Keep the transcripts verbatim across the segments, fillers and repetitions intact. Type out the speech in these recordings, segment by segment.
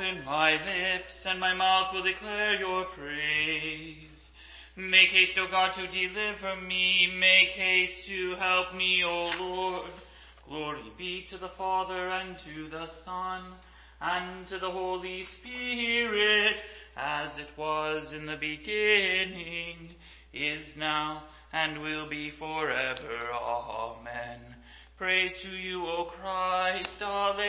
open my lips, and my mouth will declare your praise. Make haste, O God, to deliver me. Make haste to help me, O Lord. Glory be to the Father, and to the Son, and to the Holy Spirit, as it was in the beginning, is now, and will be forever. Amen. Praise to you, O Christ.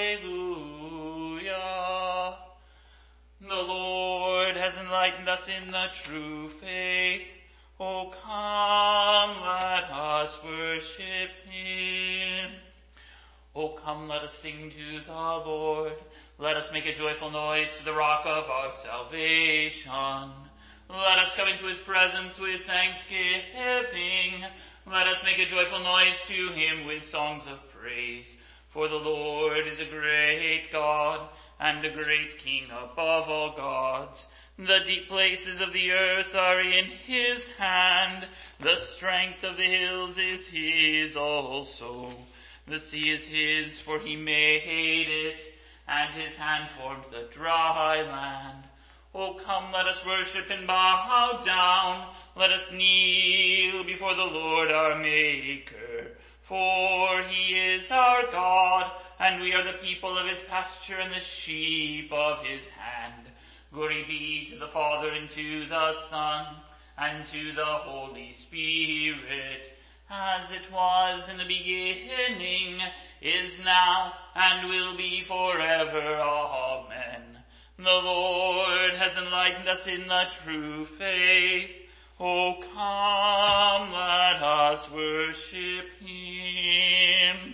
Alleluia. The Lord has enlightened us in the true faith. O come, let us worship him. O come, let us sing to the Lord. Let us make a joyful noise to the rock of our salvation. Let us come into his presence with thanksgiving. Let us make a joyful noise to him with songs of praise. For the Lord is a great God, and a great King above all gods. The deep places of the earth are in his hand. The strength of the hills is his also. The sea is his, for he made it, and his hand formed the dry land. O come, let us worship and bow down. Let us kneel before the Lord our Maker. For he is our God, and we are the people of his pasture and the sheep of his hand. Glory be to the Father, and to the Son, and to the Holy Spirit, as it was in the beginning, is now, and will be forever. Amen. The Lord has enlightened us in the true faith. O come, let us worship him.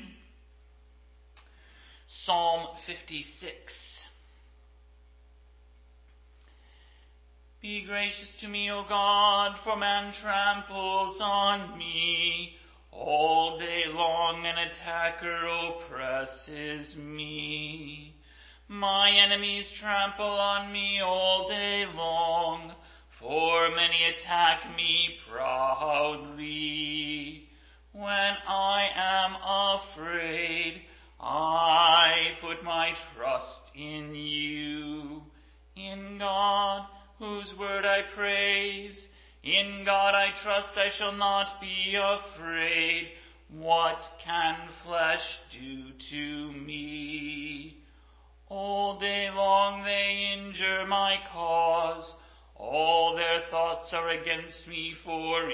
Psalm fifty-six. Be gracious to me, O God, for man tramples on me. All day long an attacker oppresses me. My enemies trample on me all day long, for many attack me proudly. When I am afraid, I put my trust in you. In God, whose word I praise, in God I trust, I shall not be afraid. What can flesh do to me? All day long they injure my cause. All their thoughts are against me for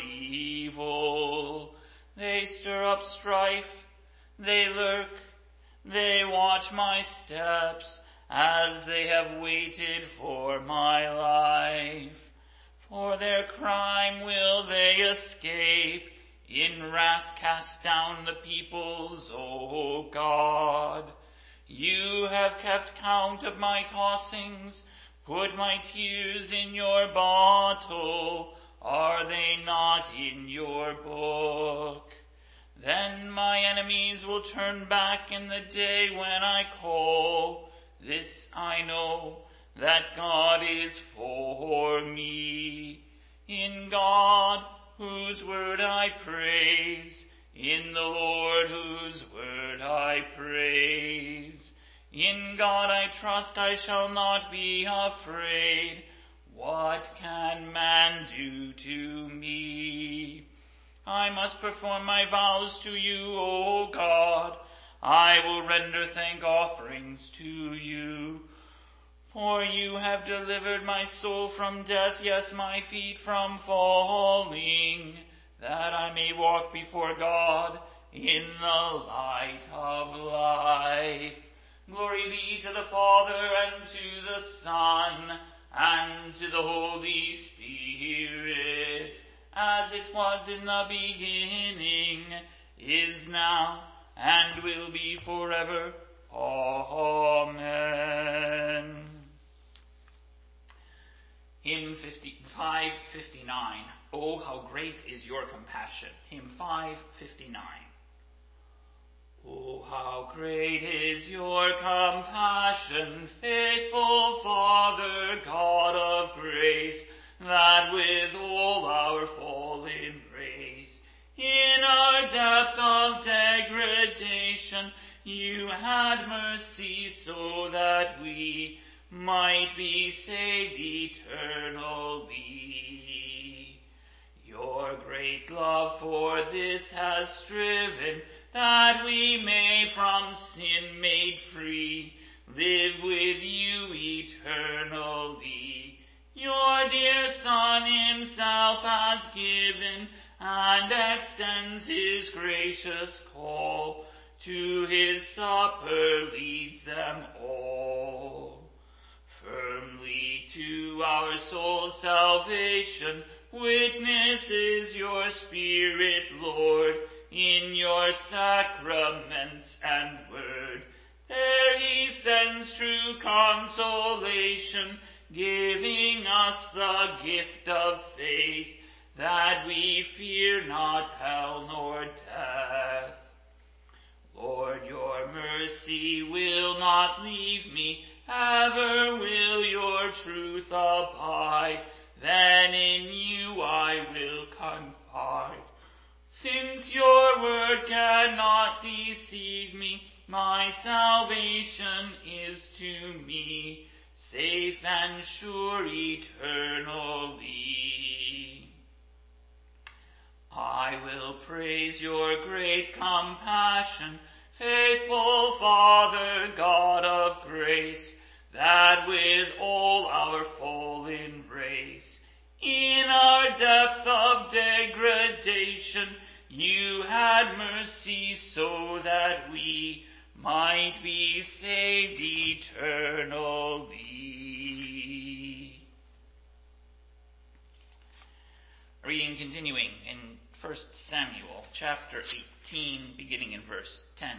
evil. They stir up strife, they lurk, they watch my steps, as they have waited for my life. For their crime will they escape, in wrath cast down the peoples, O God. You have kept count of my tossings, put my tears in your bottle. Are they not in your book? Then my enemies will turn back in the day when I call. This I know, that God is for me. In God, whose word I praise, in the Lord, whose word I praise. In God I trust, I shall not be afraid. What can man do to me? I must perform my vows to you, O God. I will render thank offerings to you. For you have delivered my soul from death, yes, my feet from falling, that I may walk before God in the light of life. Glory be to the Father, and to the Son, and to the Holy Spirit, as it was in the beginning, is now, and will be forever. Amen. Hymn five fifty-nine. Oh, how great is your compassion. Hymn five fifty-nine. Oh, how great is your compassion, faithful Father, God of grace, that with all our fallen race, in our depth of degradation, you had mercy so that we might eternally. Your great love for this has striven, that we may from sin made free, live with you eternally. Your dear Son himself has given, and extends his gracious call, to his supper leads them all. Firmly to our soul's salvation witnesses your Spirit, Lord, in your sacraments and word. There he sends true consolation, giving us the gift of faith, that we fear not hell nor death. Lord, your mercy will not leave me, ever will your truth abide, then in you I will confide. Since your word cannot deceive me, my salvation is to me, safe and sure eternally. I will praise your great compassion, faithful Father, God of grace, that with all our fallen race, in our depth of degradation, you had mercy so that we might be saved eternally. Reading continuing in First Samuel chapter eighteen, beginning in verse ten.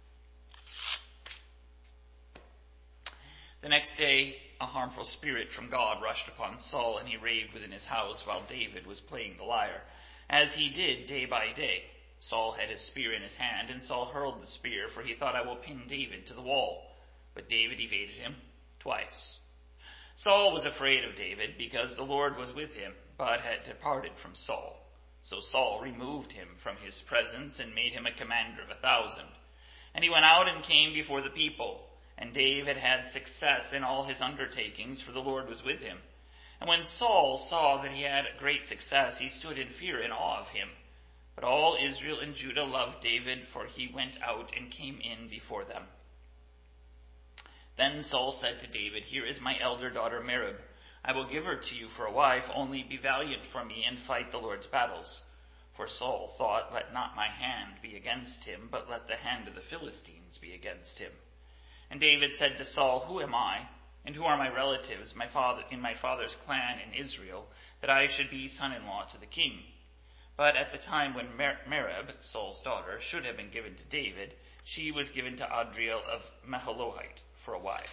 The next day, a harmful spirit from God rushed upon Saul, and he raved within his house while David was playing the lyre, as he did day by day. Saul had his spear in his hand, and Saul hurled the spear, for he thought, I will pin David to the wall. But David evaded him twice. Saul was afraid of David, because the Lord was with him, but had departed from Saul. So Saul removed him from his presence, and made him a commander of a thousand. And he went out and came before the people. And David had success in all his undertakings, for the Lord was with him. And when Saul saw that he had great success, he stood in fear and awe of him. But all Israel and Judah loved David, for he went out and came in before them. Then Saul said to David, Here is my elder daughter Merab. I will give her to you for a wife, only be valiant for me and fight the Lord's battles. For Saul thought, Let not my hand be against him, but let the hand of the Philistines be against him. And David said to Saul, Who am I, and who are my relatives, my father in my father's clan in Israel, that I should be son-in-law to the king? But at the time when Mer- Merab, Saul's daughter, should have been given to David, she was given to Adriel of Meholohite for a wife.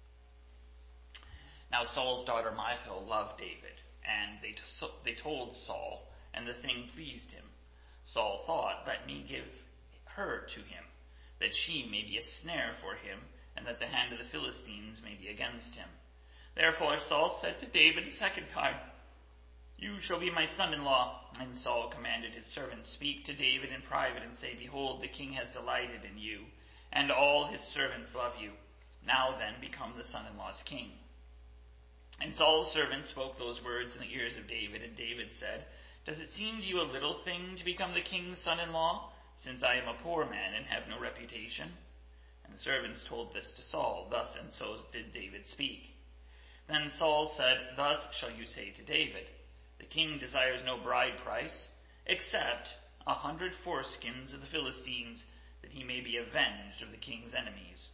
Now Saul's daughter Michal loved David, and they, t- they told Saul, and the thing pleased him. Saul thought, Let me give her to him, that she may be a snare for him, and that the hand of the Philistines may be against him. Therefore Saul said to David the second time, You shall be my son-in-law. And Saul commanded his servants, Speak to David in private, and say, Behold, the king has delighted in you, and all his servants love you. Now then, become the son-in-law's king. And Saul's servants spoke those words in the ears of David, and David said, Does it seem to you a little thing to become the king's son-in-law, since I am a poor man and have no reputation? And the servants told this to Saul. Thus and so did David speak. Then Saul said, Thus shall you say to David, The king desires no bride price, except a hundred foreskins of the Philistines, that he may be avenged of the king's enemies.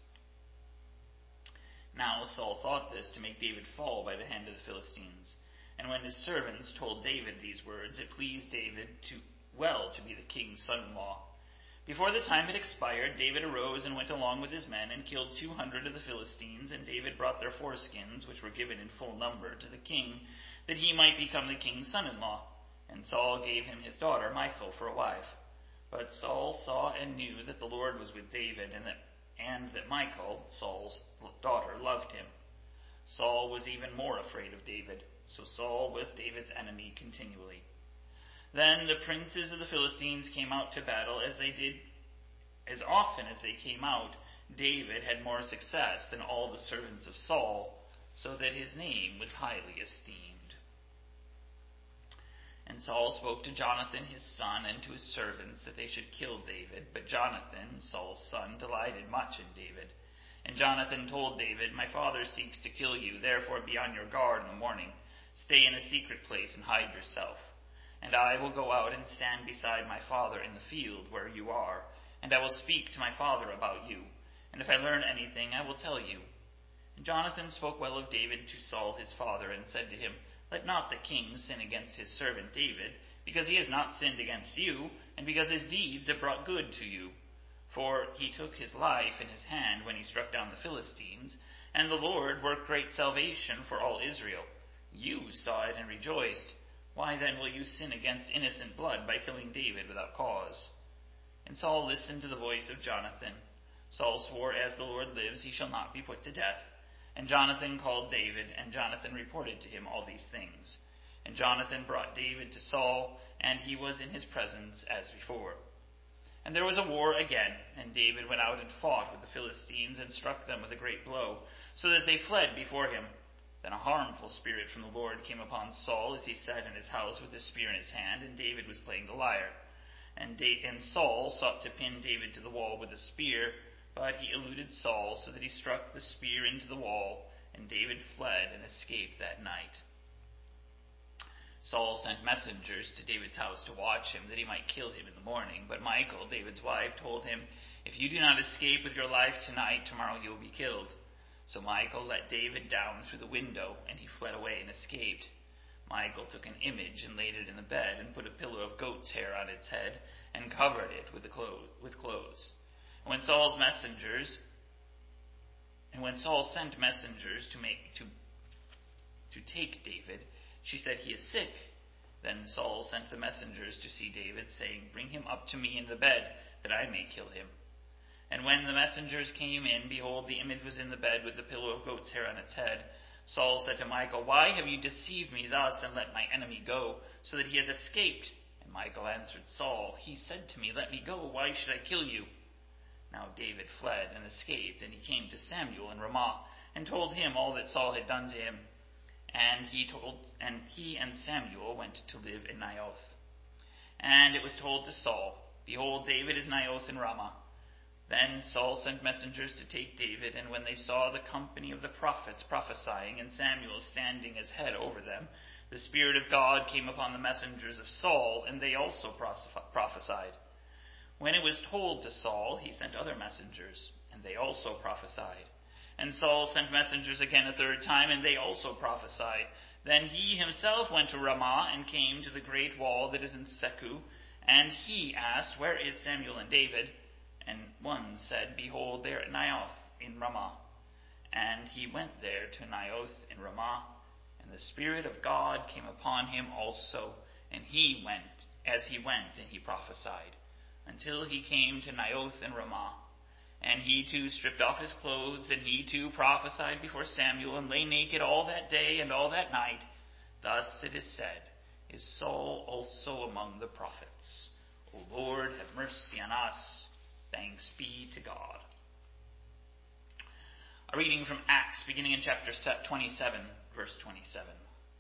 Now Saul thought this to make David fall by the hand of the Philistines. And when his servants told David these words, it pleased David to well to be the king's son-in-law. Before the time had expired, David arose and went along with his men, and killed two hundred of the Philistines, and David brought their foreskins, which were given in full number, to the king, that he might become the king's son-in-law. And Saul gave him his daughter Michal for a wife. But Saul saw and knew that the Lord was with David, and that, and that Michal, Saul's daughter, loved him. Saul was even more afraid of David, so Saul was David's enemy continually. Then the princes of the Philistines came out to battle. As they did, as often as they came out, David had more success than all the servants of Saul. so that his name was highly esteemed. And Saul spoke to Jonathan his son and to his servants that they should kill David. But Jonathan, Saul's son, delighted much in David. And Jonathan told David, My father seeks to kill you, therefore be on your guard in the morning. Stay in a secret place and hide yourself. And I will go out and stand beside my father in the field where you are, and I will speak to my father about you. And if I learn anything, I will tell you. And Jonathan spoke well of David to Saul his father, and said to him, Let not the king sin against his servant David, because he has not sinned against you, and because his deeds have brought good to you. For he took his life in his hand when he struck down the Philistines, and the Lord worked great salvation for all Israel. You saw it and rejoiced. Why then will you sin against innocent blood by killing David without cause? And Saul listened to the voice of Jonathan. Saul swore, As the Lord lives, he shall not be put to death. And Jonathan called David, and Jonathan reported to him all these things. And Jonathan brought David to Saul, and he was in his presence as before. And there was a war again, and David went out and fought with the Philistines, and struck them with a great blow, so that they fled before him. Then a harmful spirit from the Lord came upon Saul as he sat in his house with his spear in his hand, and David was playing the lyre. And, da- and Saul sought to pin David to the wall with a spear, but he eluded Saul, so that he struck the spear into the wall, and David fled and escaped that night. Saul sent messengers to David's house to watch him, that he might kill him in the morning. But Michal, David's wife, told him, If you do not escape with your life tonight, tomorrow you will be killed. So Michal let David down through the window, and he fled away and escaped. Michal took an image and laid it in the bed, and put a pillow of goat's hair on its head, and covered it with, the clo- with clothes. And when Saul's messengers, and when Saul sent messengers to make to to take David, she said, He is sick. Then Saul sent the messengers to see David, saying, Bring him up to me in the bed, that I may kill him. And when the messengers came in, behold, the image was in the bed with the pillow of goat's hair on its head. Saul said to Michal, Why have you deceived me thus, and let my enemy go, so that he has escaped? And Michal answered Saul, He said to me, Let me go, why should I kill you? Now David fled and escaped, and he came to Samuel in Ramah, and told him all that Saul had done to him. And he told, and he and Samuel went to live in Naioth. And it was told to Saul, Behold, David is Naioth in Ramah. Then Saul sent messengers to take David, and when they saw the company of the prophets prophesying, and Samuel standing as head over them, the Spirit of God came upon the messengers of Saul, and they also prophesied. When it was told to Saul, he sent other messengers, and they also prophesied. And Saul sent messengers again a third time, and they also prophesied. Then he himself went to Ramah, and came to the great wall that is in Secu, and he asked, Where is Samuel and David? And one said, Behold, they are at Naioth in Ramah. And he went there to Naioth in Ramah, and the Spirit of God came upon him also, and he went, as he went, and he prophesied, until he came to Naioth in Ramah. And he too stripped off his clothes, and he too prophesied before Samuel, and lay naked all that day and all that night. Thus it is said, Is Saul also among the prophets? O Lord, have mercy on us. Thanks be to God. A reading from Acts, beginning in chapter twenty-seven, verse twenty-seven.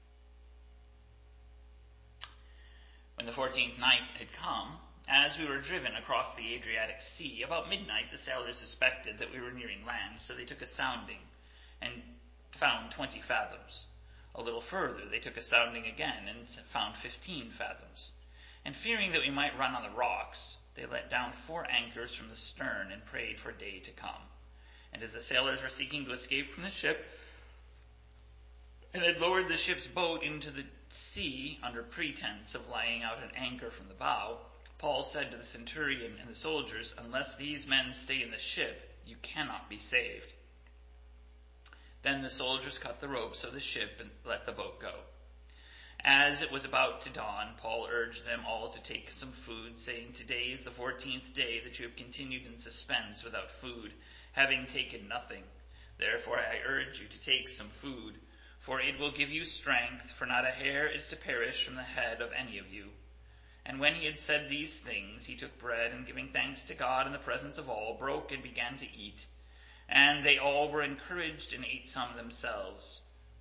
When the fourteenth night had come, as we were driven across the Adriatic Sea, about midnight the sailors suspected that we were nearing land, so they took a sounding, and found twenty fathoms. A little further they took a sounding again, and found fifteen fathoms. And fearing that we might run on the rocks, they let down four anchors from the stern, and prayed for day to come. And as the sailors were seeking to escape from the ship, and had lowered the ship's boat into the sea under pretense of laying out an anchor from the bow, Paul said to the centurion and the soldiers, Unless these men stay in the ship, you cannot be saved. Then the soldiers cut the ropes of the ship and let the boat go. As it was about to dawn, Paul urged them all to take some food, saying, Today is the fourteenth day that you have continued in suspense without food, having taken nothing. Therefore I urge you to take some food, for it will give you strength, for not a hair is to perish from the head of any of you. And when he had said these things, he took bread, and giving thanks to God in the presence of all, broke and began to eat. And they all were encouraged, and ate some themselves.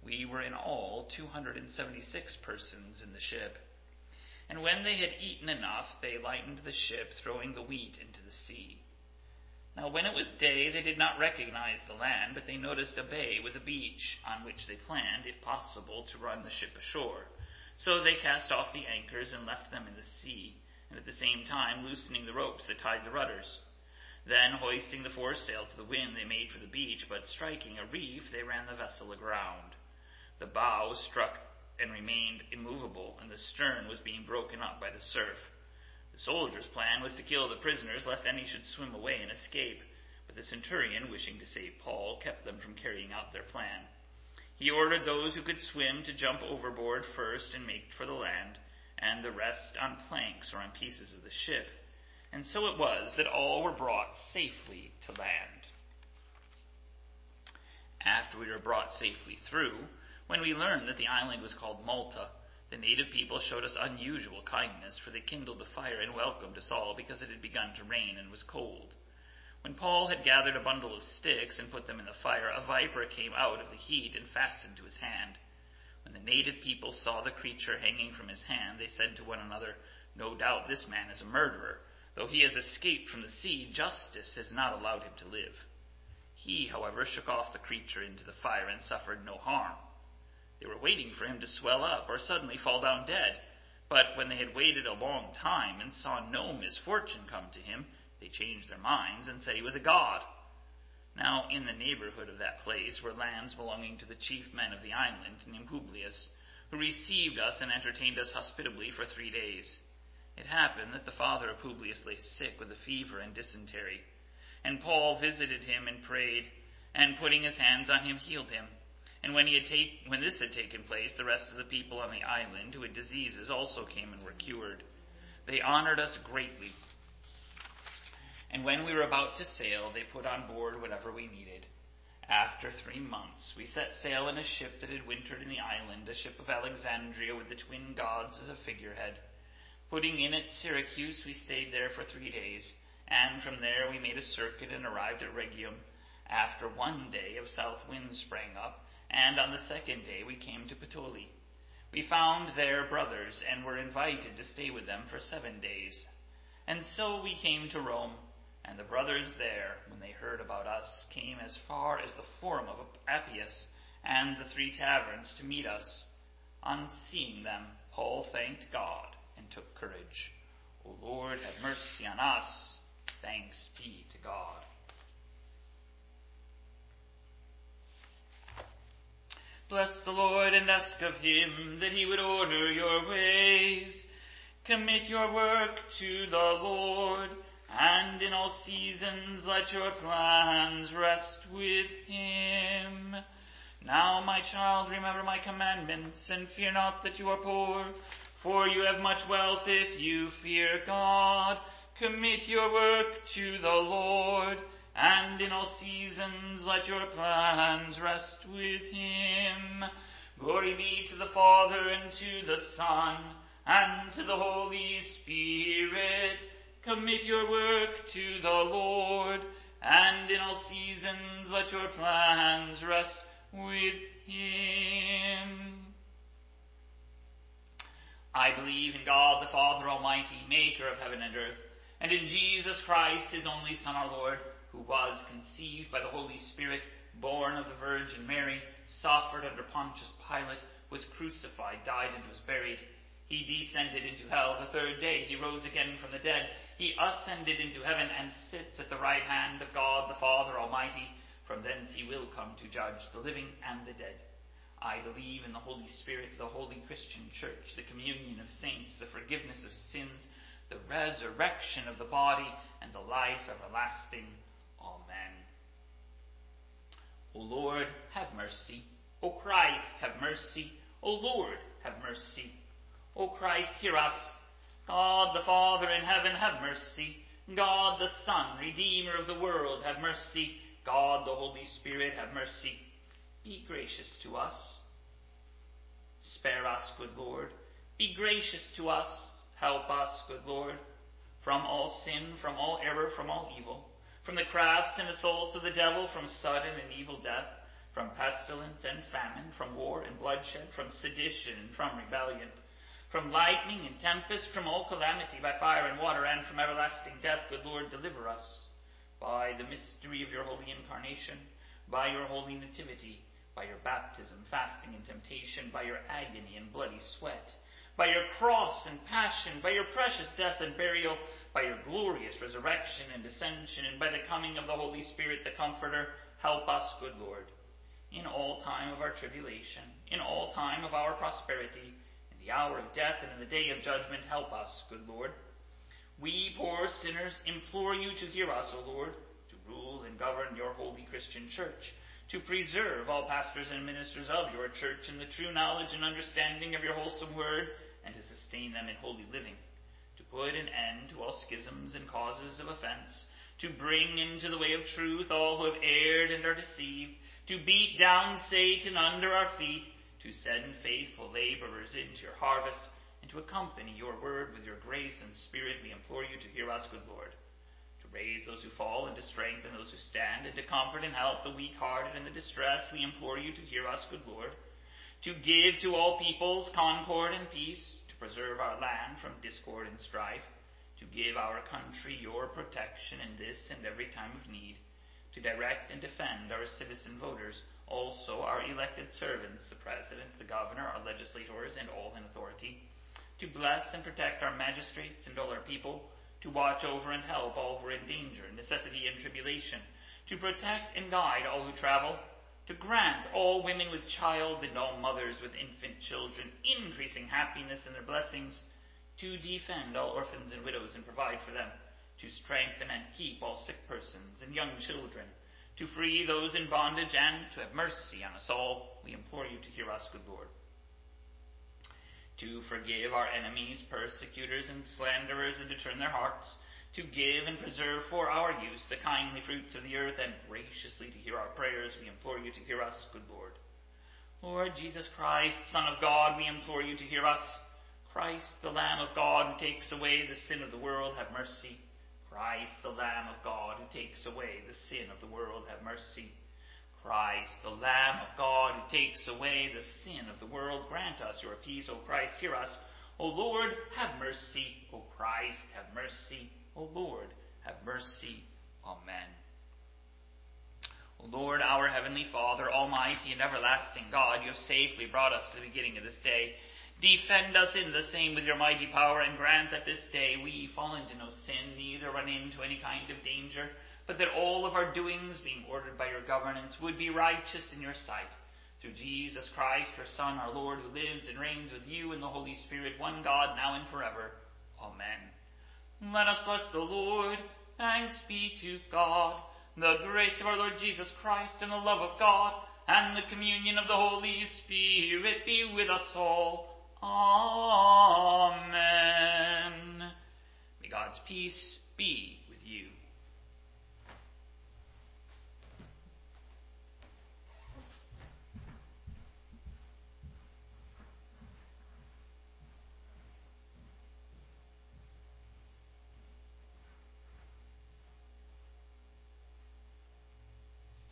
We were in all two hundred seventy-six persons in the ship. And when they had eaten enough, they lightened the ship, throwing the wheat into the sea. Now when it was day, they did not recognize the land, but they noticed a bay with a beach, on which they planned, if possible, to run the ship ashore. So they cast off the anchors and left them in the sea, and at the same time loosening the ropes that tied the rudders. Then, hoisting the foresail to the wind, they made for the beach, but striking a reef, they ran the vessel aground. The bow struck and remained immovable, and the stern was being broken up by the surf. The soldiers' plan was to kill the prisoners, lest any should swim away and escape. But the centurion, wishing to save Paul, kept them from carrying out their plan. He ordered those who could swim to jump overboard first and make for the land, and the rest on planks or on pieces of the ship. And so it was that all were brought safely to land. After we were brought safely through, when we learned that the island was called Malta, the native people showed us unusual kindness, for they kindled a fire and welcomed us all, because it had begun to rain and was cold. When Paul had gathered a bundle of sticks and put them in the fire, a viper came out of the heat and fastened to his hand. When the native people saw the creature hanging from his hand, they said to one another, "No doubt this man is a murderer. Though he has escaped from the sea, justice has not allowed him to live." He, however, shook off the creature into the fire and suffered no harm. They were waiting for him to swell up or suddenly fall down dead. But when they had waited a long time and saw no misfortune come to him, they changed their minds and said he was a god. Now in the neighborhood of that place were lands belonging to the chief men of the island, named Publius, who received us and entertained us hospitably for three days. It happened that the father of Publius lay sick with a fever and dysentery. And Paul visited him and prayed, and putting his hands on him, healed him. And when, he had take, when this had taken place, the rest of the people on the island who had diseases also came and were cured. They honored us greatly. And when we were about to sail, they put on board whatever we needed. After three months, we set sail in a ship that had wintered in the island, a ship of Alexandria with the twin gods as a figurehead. Putting in at Syracuse, we stayed there for three days, and from there we made a circuit and arrived at Rhegium. After one day, a south wind sprang up, and on the second day we came to Puteoli. We found there brothers, and were invited to stay with them for seven days. And so we came to Rome, and the brothers there, when they heard about us, came as far as the Forum of Appius and the Three Taverns to meet us. On seeing them, Paul thanked God and took courage. O Lord, have mercy on us. Thanks be to God. Bless the Lord and ask of him that he would order your ways. Commit your work to the Lord, and in all seasons let your plans rest with him. Now, my child, remember my commandments, and fear not that you are poor, for you have much wealth if you fear God. Commit your work to the Lord, and in all seasons let your plans rest with him. Glory be to the Father, and to the Son, and to the Holy Spirit. Commit your work to the Lord, and in all seasons let your plans rest with him. I believe in God the Father Almighty, maker of heaven and earth, and in Jesus Christ, his only Son, our Lord, who was conceived by the Holy Spirit, born of the Virgin Mary, suffered under Pontius Pilate, was crucified, died, and was buried. He descended into hell. The third day he rose again from the dead. He ascended into heaven and sits at the right hand of God the Father Almighty. From thence he will come to judge the living and the dead. I believe in the Holy Spirit, the holy Christian Church, the communion of saints, the forgiveness of sins, the resurrection of the body, and the life everlasting. Amen. O Lord, have mercy. O Christ, have mercy. O Lord, have mercy. O Christ, hear us. God the Father in heaven, have mercy. God the Son, Redeemer of the world, have mercy. God the Holy Spirit, have mercy. Be gracious to us. Spare us, good Lord. Be gracious to us. Help us, good Lord. From all sin, from all error, from all evil, from the crafts and assaults of the devil, from sudden and evil death, from pestilence and famine, from war and bloodshed, from sedition and from rebellion, from lightning and tempest, from all calamity by fire and water, and from everlasting death. Good Lord, deliver us by the mystery of your holy incarnation, by your holy nativity, by your baptism, fasting, and temptation, by your agony and bloody sweat, by your cross and passion, by your precious death and burial, by your glorious resurrection and ascension, and by the coming of the Holy Spirit, the Comforter. Help us, good Lord, in all time of our tribulation, in all time of our prosperity, in the hour of death and in the day of judgment. Help us, good Lord. We poor sinners implore you to hear us, O Lord, to rule and govern your holy Christian church, to preserve all pastors and ministers of your church in the true knowledge and understanding of your wholesome word, and to sustain them in holy living, to put an end to all schisms and causes of offense, to bring into the way of truth all who have erred and are deceived, to beat down Satan under our feet, to send faithful laborers into your harvest, and to accompany your word with your grace and spirit. We implore you to hear us, good Lord, to raise those who fall and to strengthen those who stand, and to comfort and help the weak-hearted and the distressed. We implore you to hear us, good Lord, to give to all peoples concord and peace, to preserve our land from discord and strife, to give our country your protection in this and every time of need, to direct and defend our citizen voters, also our elected servants, the President, the Governor, our legislators, and all in authority, to bless and protect our magistrates and all our people, to watch over and help all who are in danger, necessity, and tribulation, to protect and guide all who travel, to grant all women with child and all mothers with infant children increasing happiness in their blessings, to defend all orphans and widows and provide for them, to strengthen and keep all sick persons and young children, to free those in bondage, and to have mercy on us all. We implore you to hear us, good Lord. To forgive our enemies, persecutors, and slanderers, and to turn their hearts, to give and preserve for our use the kindly fruits of the earth, and graciously to hear our prayers. We implore you to hear us, good Lord. Lord Jesus Christ, Son of God, we implore you to hear us. Christ, the Lamb of God, who takes away the sin of the world, have mercy. Christ, the Lamb of God, who takes away the sin of the world, have mercy. Christ, the Lamb of God, who takes away the sin of the world, grant us your peace. O Christ, hear us. O Lord, have mercy. O Christ, have mercy. O Lord, have mercy. Amen. O Lord, our heavenly Father, almighty and everlasting God, you have safely brought us to the beginning of this day. Defend us in the same with your mighty power, and grant that this day we fall into no sin, neither run into any kind of danger, but that all of our doings, being ordered by your governance, would be righteous in your sight. Through Jesus Christ, your Son, our Lord, who lives and reigns with you in the Holy Spirit, one God, now and forever. Amen. Let us bless the Lord. Thanks be to God. The grace of our Lord Jesus Christ, and the love of God, and the communion of the Holy Spirit be with us all. Amen. May God's peace be